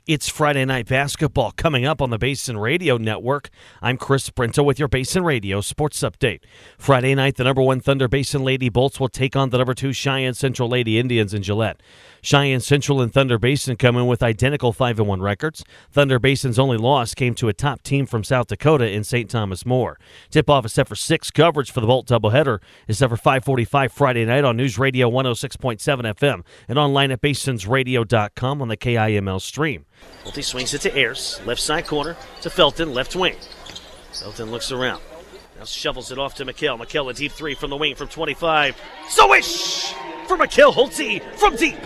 It's Friday night basketball coming up on the Basin Radio Network. I'm Chris Brento with your Basin Radio Sports Update. Friday night, the number 1 Thunder Basin Lady Bolts will take on the number 2 Cheyenne Central Lady Indians in Gillette. Cheyenne Central and Thunder Basin come in with identical 5-1 records. Thunder Basin's only loss came to a top team from South Dakota in St. Thomas More. Tip-off is set for 6. Coverage for the Bolt doubleheader is set for 5:45 Friday night on News Radio 106.7 FM and online at basinsradio.com on the KIML stream. Bolte swings it to Ayers, left side corner to Felton, left wing. Felton looks around. Now shovels it off to McHale. McHale a deep 3 from the wing from 25. So-ish for McHale Holtze from deep.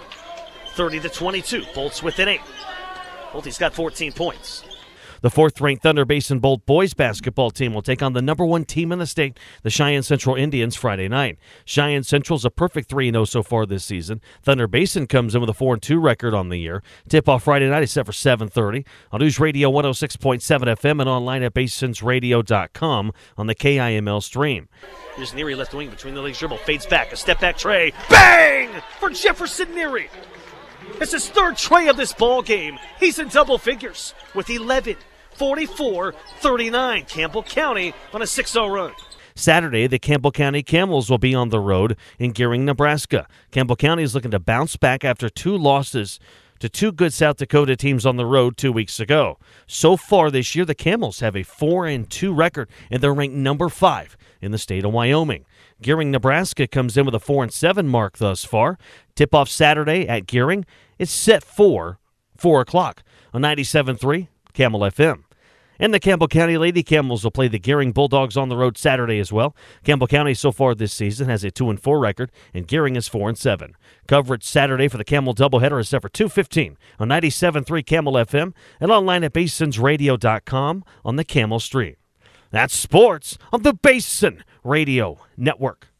30-22. Bolts within 8. Holtze's got 14 points. The 4th-ranked Thunder Basin Bolt boys basketball team will take on the number 1 team in the state, the Cheyenne Central Indians, Friday night. Cheyenne Central's a perfect 3-0 so far this season. Thunder Basin comes in with a 4-2 record on the year. Tip-off Friday night is set for 7:30 on News Radio 106.7 FM and online at basinsradio.com on the KIML stream. Here's Neary left wing between the legs dribble. Fades back. A step-back tray. Bang! For Jefferson Neary. It's his 3rd tray of this ball game. He's in double figures with 11. 44-39, Campbell County on a 6-0 run. Saturday, the Campbell County Camels will be on the road in Gearing, Nebraska. Campbell County is looking to bounce back after 2 losses to 2 good South Dakota teams on the road 2 weeks ago. So far this year, the Camels have a 4-2 record, and they're ranked number 5 in the state of Wyoming. Gearing, Nebraska comes in with a 4-7 mark thus far. Tip-off Saturday at Gearing. It's set for 4 o'clock on 97.3 Camel FM. And the Campbell County Lady Camels will play the Gearing Bulldogs on the road Saturday as well. Campbell County so far this season has a 2-4 record, and Gearing is 4-7. Coverage Saturday for the Camel doubleheader is set for 2:15 on 97.3 Camel FM and online at basinsradio.com on the Camel stream. That's sports on the Basin Radio Network.